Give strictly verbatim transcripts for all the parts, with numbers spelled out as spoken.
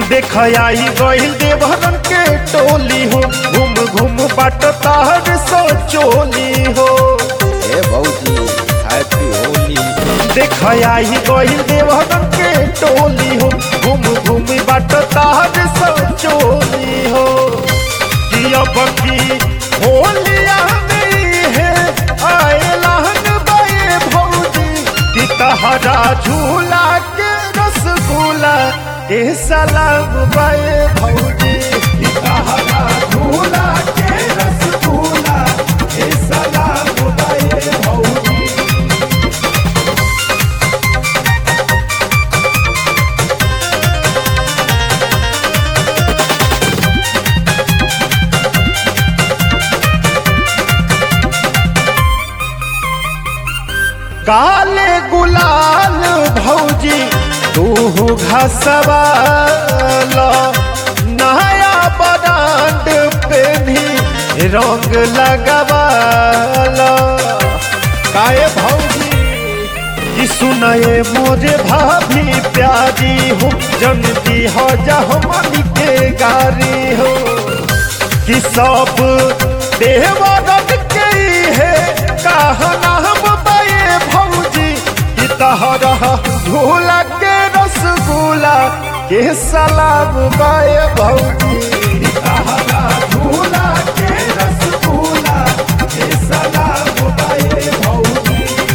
देख आई गइल देवहरन के टोली हो, घूम घूम बाट तार सो चोली हो। ए भौजी हैप्पी होली। देख आई गइल देवहरन के टोली हो, घूम घूम बाट तार सो चोली हो। कि अब की होलिया में है आए लहन बाए भौजी, कि तहरा झूला के रसगुल्ला ए सलाम बाए भौजी, कि तहरा झूला के रसगुल्ला ए सलाम बाए भौजी। काले गुलाल भौजी तू घसवाला, नया बरांड पे भी रंग लगवाला। काए भौजी कि सुनाए मोरे भाभी प्यारी हो, जनती हो जहमनी के गारी हो। कि सब देवरत के है कहना हम बाए भौजी, कि तहरा झूला के रसगुल्ला के सलाम बाए भौजी, कि तहरा झूला के रसगुल्ला के सलाम बाए भौजी।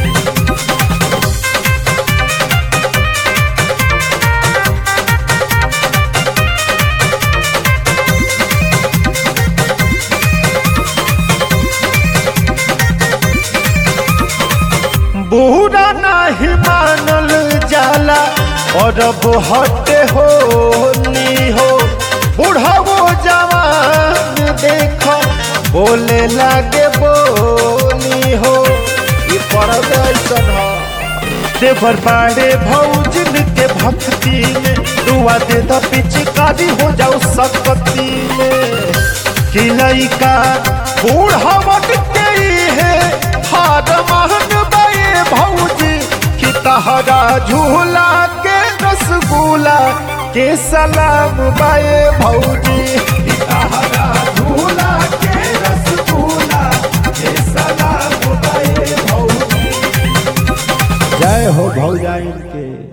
बुरा नहीं मानल जाला और अब हटे होली हो। बूढ़ा वो जवान देखो बोले लागे बोली हो। ये पर्व ऐसन हो देवर बाड़े भौजन के भक्ति में, दुआ दे द पिचकारी हो जाओ सकती में। कि लइका बूढ़ा वट के है हार महन बाए भौजी, कि तहरा झूला के रसगुल्ला के सलाम बाए भौजी, कि तहरा झूला के रसगुल्ला के सलाम बाए भौजी। जय हो भौजाइन के।